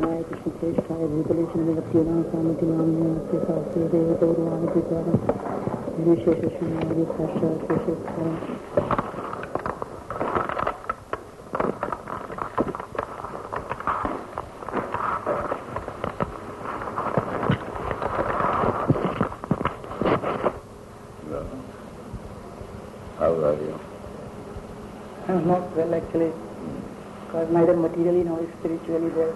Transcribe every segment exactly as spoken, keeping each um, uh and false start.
नारायणाय कृष्णश्रेष्ठाय भूतले श्रीमतीनां स्वामी नाम्ने अस्य शास्त्रे देवतौर्वाणि विचारं विशेषशून्यादि पाश्चात्यशेषकारम् I'm not well actually, because neither materially nor spiritually there.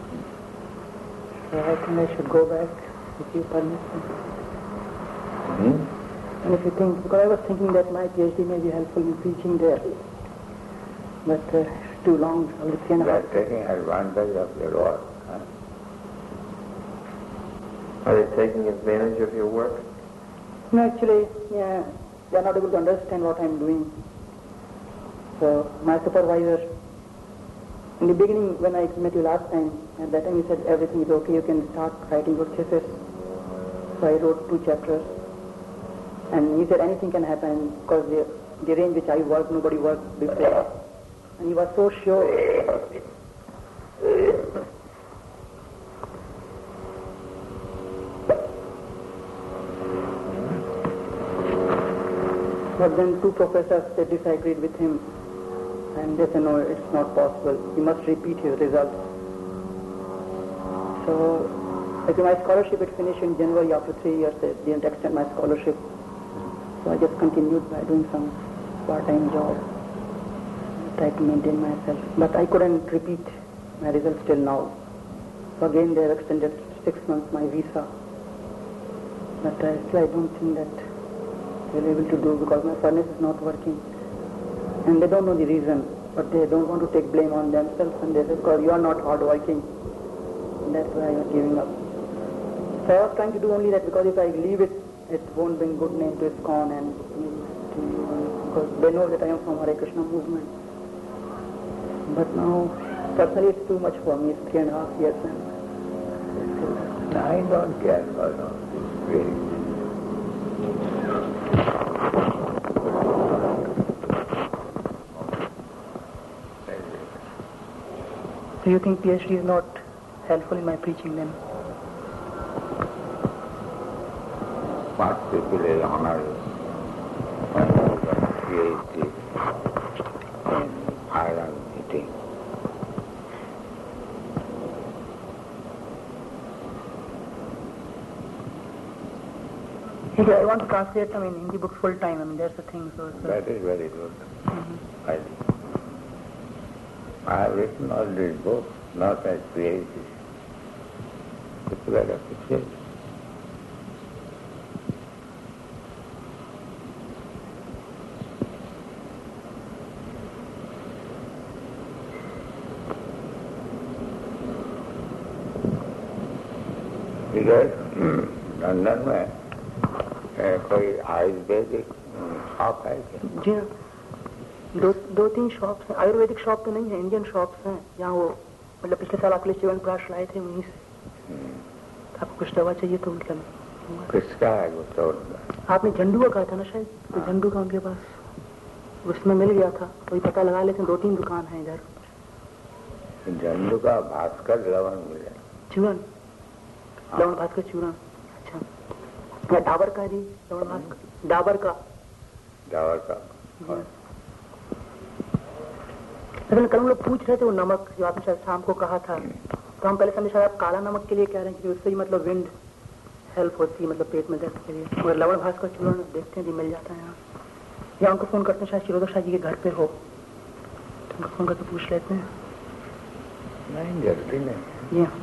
So I think I should go back if you permit me. Hmm? And if you think, because I was thinking that my PhD may be helpful in preaching there, but uh, it's too long. I will You are taking advantage of your work. Huh? Are they taking advantage of your work? No, actually, yeah, they are not able to understand what I am doing. So my supervisor, in the beginning when I met you last time, at that time he said everything is okay, you can start writing your thesis. So I wrote two chapters. And he said anything can happen because the, the range which I worked, nobody worked before. And he was so sure. But then two professors, they disagreed with him. And they said, no, it's not possible. You must repeat his results. So, actually my scholarship had finished in January after three years. They didn't extend my scholarship. So I just continued by doing some part-time job. Tried to maintain myself. But I couldn't repeat my results till now. So again they have extended six months my visa. But uh, still I don't think that we'll be able to do because my furnace is not working. And they don't know the reason, but they don't want to take blame on themselves, and they say, because you are not hard-working. And that's why I was giving up. So I was trying to do only that, because if I leave it, it won't bring good name to ISKCON, and to you, because they know that I am from Hare Krishna movement. But now, personally, it's too much for me. It's three and a half years, and No, I don't care for all this, really. So you think PhD is not helpful in my preaching then? What people will honor you when you got PhD in iron eating. Okay, I want to translate them in Hindi books full time. I mean, that's the thing. So, so. That is very good. Mm-hmm. I think. I have written all these books, not as PhD. People are appreciated. Because London में कोई Ayurvedic shop है क्या? जी हाँ, दो दो तीन shops हैं. Ayurvedic shop तो नहीं है, इंडियन शॉप्स हैं जहाँ वो मतलब पिछले साल आपके लिए च्यवन प्राश लाए थे उन्हीं से. आपको कुछ दवा चाहिए तो मतलब किसका है वो तो? आपने झंडू का कहा था ना शायद, तो झंडू का उनके पास उसमें मिल गया था. तो ये पता लगा लेते दो तीन दुकान है इधर. झंडू का भास्कर लवण मिले. चूरन, लवण भास्कर चूरन. अच्छा, डाबर का जी, लवण भास्कर डाबर का. डाबर का. लेकिन कल हम लोग पूछ रहे थे वो नमक जो आपने शायद शाम को कहा था, तो हम पहले समझे शायद आप काला नमक के लिए कह रहे हैं कि उससे ही मतलब विंड हेल्प होती है, मतलब पेट में दर्द के लिए. और लवण भास्कर चूर्ण देखते हैं जी मिल जाता है यहाँ, या उनको फोन करते हैं शायद शिरोधा शाह जी के घर पे हो, तो उनको फोन करके पूछ लेते हैं. नहीं जल्दी नहीं. जी हाँ.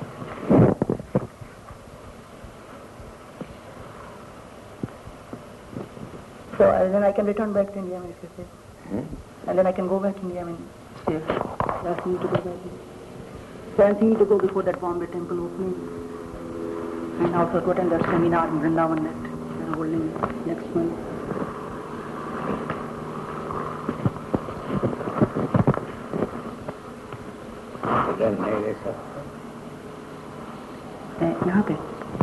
So uh, then I can return back to India, I mean, if you say. Hmm? And then I can go back to India, I mean, stay. Last need to go back. So I'm thinking to go before that Bombay temple opening. And also to attend that seminar in Vrindavan that they're holding next month. Then मेरे साथ यहाँ पे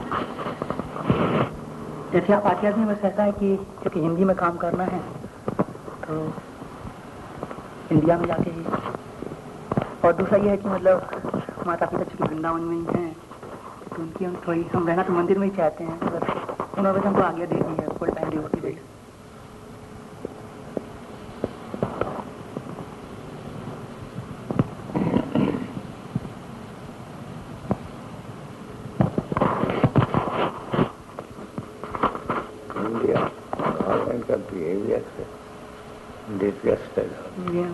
जैसे आप आचार्य में बस ऐसा है कि क्योंकि हिंदी में काम करना है तो इंडिया में जाके ही, और दूसरा ये है कि मतलब माता पिता चूंकि वृंदावन में ही हैं, तो उनकी हम थोड़ी हम रहना तो मंदिर में ही चाहते हैं, बस उन्होंने बस हमको आज्ञा दे दी है full time duty base. Behavior disgusted. Yeah.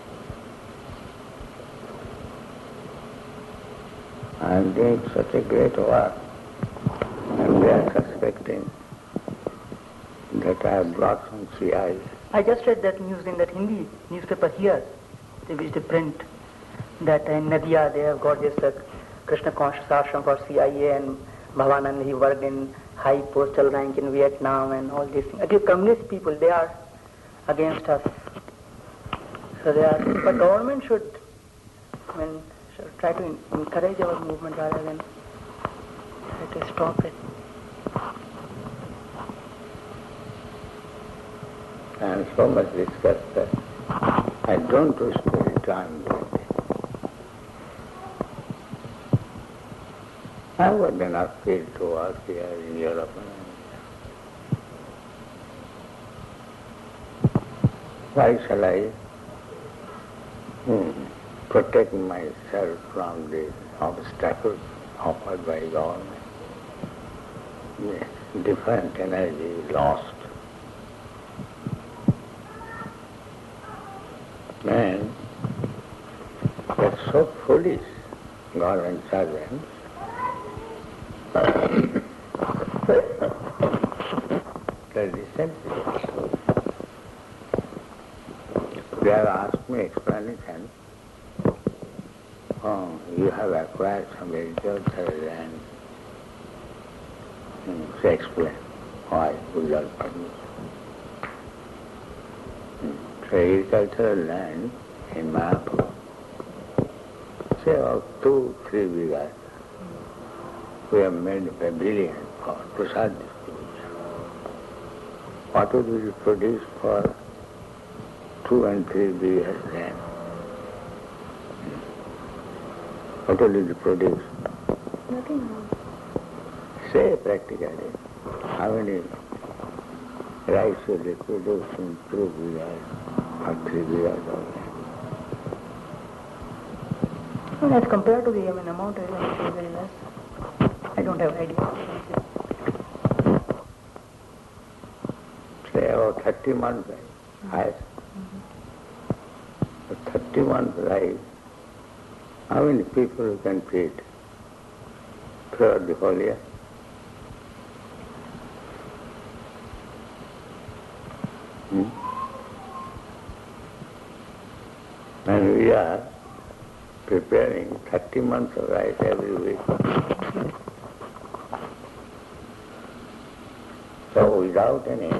I am doing such a great work, and they are suspecting that I have brought some C I. I just read that news in that Hindi newspaper here, which they print, that in Nadia they have got this uh, Krishna Conscious Ashram for C I A, and Bhavanand, he worked in high postal rank in Vietnam and all these things. Against communist people, they are against us. So they are, but government should, I mean, should try to encourage our movement rather than try to stop it. I am so much disgusted. I don't wish to return doing it. I was enough field to work here in Europe. Why shall I hmm, protect myself from the obstacles offered by government? Yes, different energy lost. And that's so foolish, government servants. That recently they have asked me explanation. Oh, you have acquired some agricultural land. Hmm, so explain why without permission. Hmm. So agricultural land in Mayapur, say about two, three bighas. We have made a pavilion for prasad distribution. What would be produced for two and three bighas land? What will be produced? Nothing. Say practically, how many rice will be produced in two bighas or three bighas of land? Well, as compared to the I mean, amount, it is very less. I don't have idea. Say about thirty months rice. Mm-hmm. thirty months rice, how many people you can feed throughout the whole year? Hmm? And we are preparing thirty months of rice every week. So without any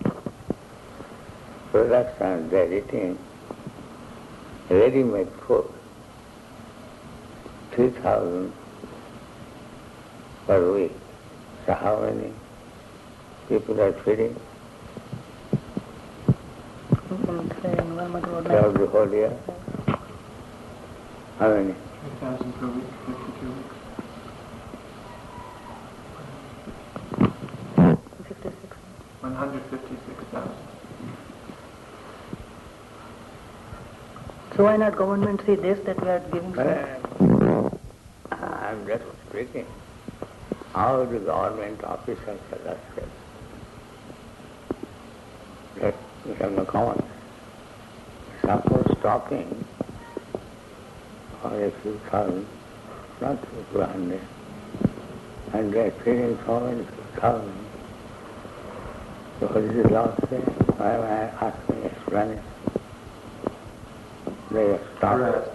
production, they are eating ready-made food, three thousand per week. So how many people are feeding? Throughout the whole year? How many? three thousand per week, fifty-two weeks. one hundred fifty-six thousand. So why not government say this, that we are giving some? I'm just speaking how the government officials are acted. That we have no common. Suppose talking for a few thousand, not two hundred, and they are feeding so many thousand. So what is the law say? Why am I asking explanation? They have stopped.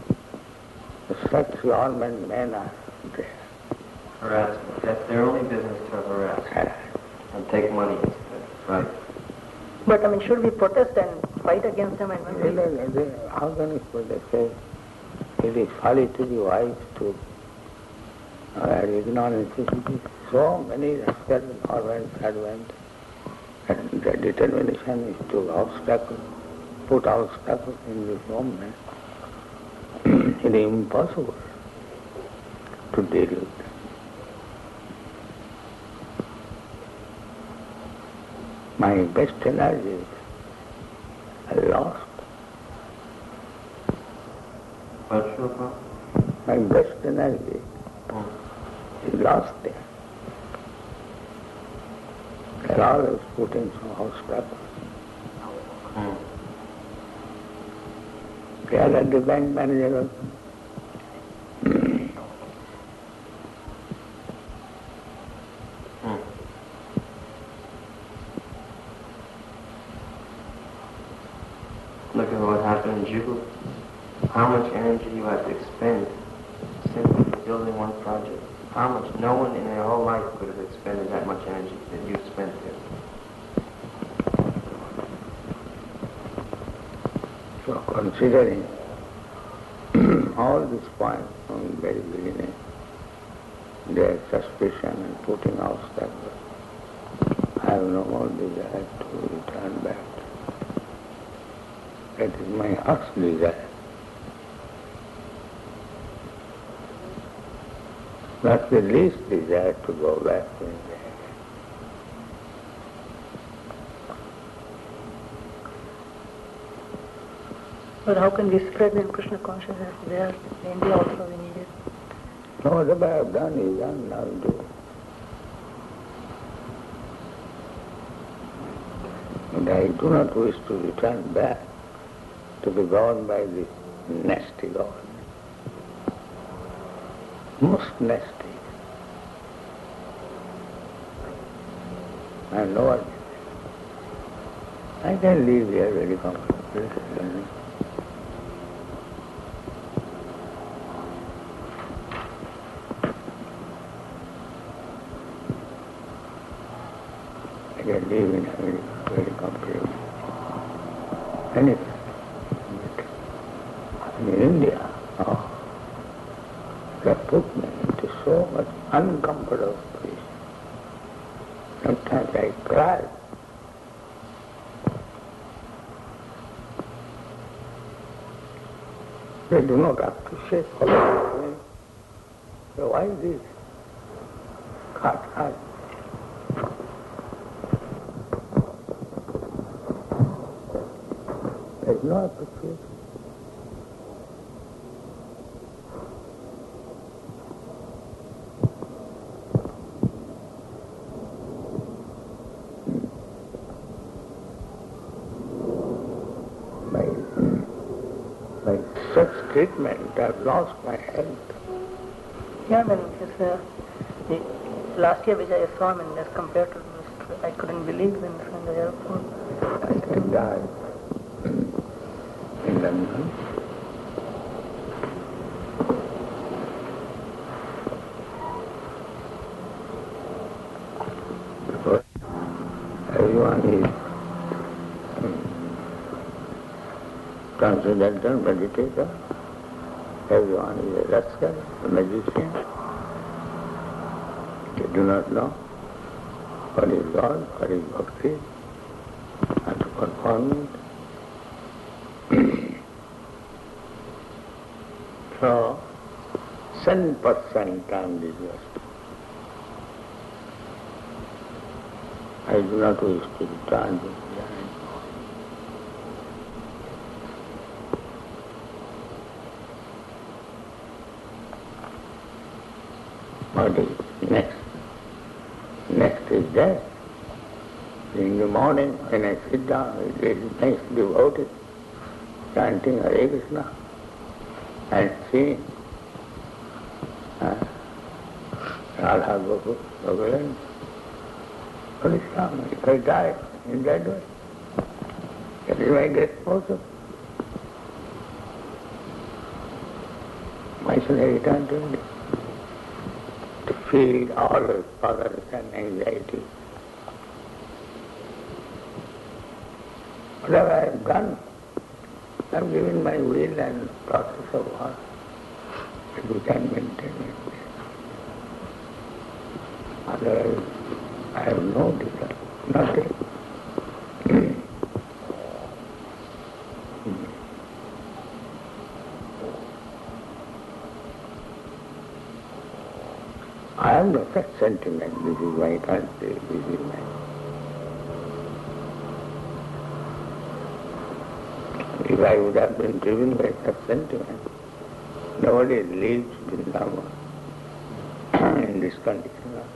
Such government men are there. Harassment. That's their only business, to harass. And take money instead. Right. But I mean, should we protest and fight against them? And when we... How can you put it? Say, it is folly to be wise to our ignorance. So many rascal government servants, and the determination is to obstacle, put obstacles in this movement. It is impossible. to deal with them. My best energies are lost. What's your problem? My best energy is lost there. They're always putting some house trouble. Hmm. They are at the bank manager also. Hmm. Look at what happened in Jubilee. How much energy you have to expend simply for building one project. How much? No one in their whole life could have expended that much energy that you spent there. So considering all these points from the very beginning, their suspicion and putting out stuff, I have no more desire to return back. That is my heart's desire. Not the least desire to go back to India. But how can we spread the Krishna consciousness there? In India also we need it. No, whatever I have done is done, now do. And I do not wish to return back to be governed by this nasty government. Most nasty. I know what. I can live here very comfortably. I can live in a very, very comfortable. Anything. In India, oh, they put me into so much uncomfortable place. Sometimes I cry. They do not appreciate all of this. So why this? Can't hide. There is no appreciation. Such treatment, I've lost my health. Yeah, I mean, his, uh, the last year which I saw him, and as compared to this, I couldn't believe him from the airport. I died in London. Because everyone is transcendental meditator, everyone is a rascal, a magician. They do not know what is God, what is bhakti, and to conform it. So, ten percent time disgust. I do not wish to return to the line. What is next? Next is death. In the morning when I sit down, it is nice devoted, chanting Hare Krishna and seeing uh, Radha Gopal, Gokulan. What is wrong? If I die in that way, that is my death also. Why should I return to India? To feel all the sorrows and anxiety. Whatever I have done, I have given my will and process of work. If we can maintain it. Otherwise, I have no desire, nothing. I have no such sentiment. This is my country, this is my... If I would have been driven by such sentiment, nobody lives Vrindavan in this condition.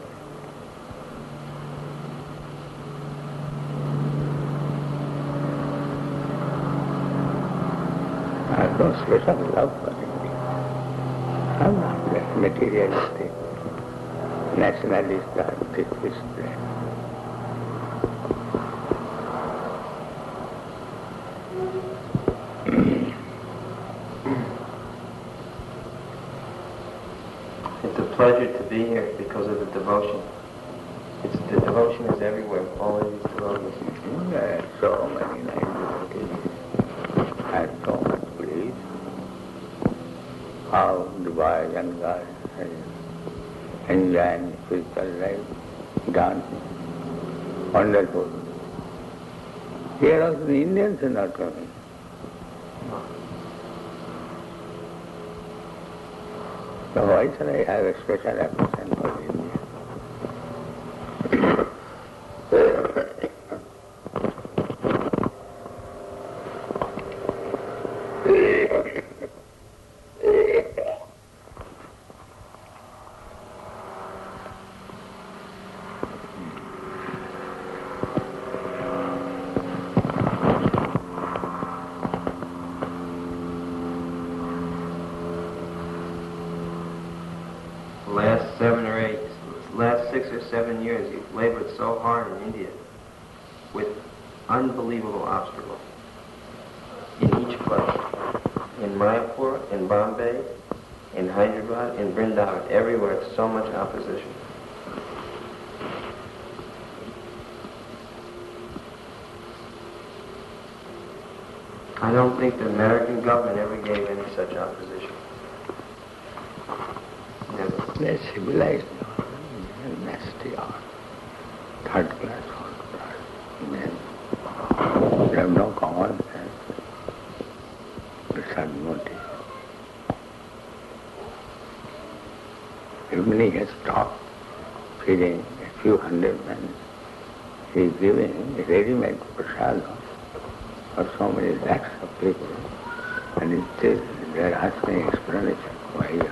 I have no special love for India. I am not that materialistic, nationalist or this, this, that. It's a pleasure to be here because of the devotion. It's, the devotion is everywhere, all of these devotees. There are so many nice devotees. I have so much belief how the boys and girls are enjoying spiritual life, dancing. Wonderful. Here also the Indians are not coming. So why should I have a special affection for India? Last seven or eight, last six or seven years, you've labored so hard in India with unbelievable obstacles in each place. In Mayapur, in Bombay, in Hyderabad, in Vrindavan, everywhere, it's so much opposition. I don't think the American government ever gave any such opposition. Never. They're civilized now, very nasty or third class or class men. They have no common sense. It's a motive. Even he has stopped feeding a few hundred men. He is giving ready-made prasadam for so many lakhs of people. And still they are asking explanation why he has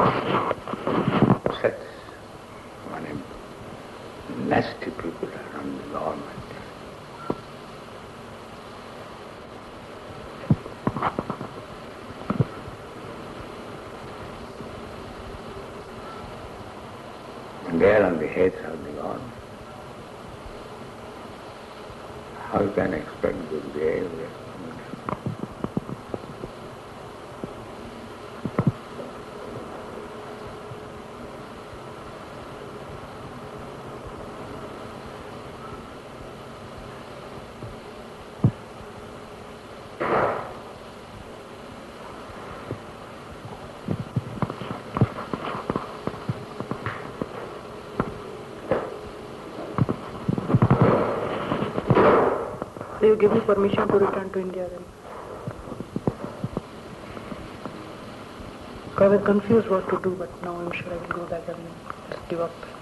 such one nasty people around the government. And they are on the heads of the government. How you can expect good behavior? So you give me permission to return to India then? I was confused what to do, but now I'm sure I will go back and just give up.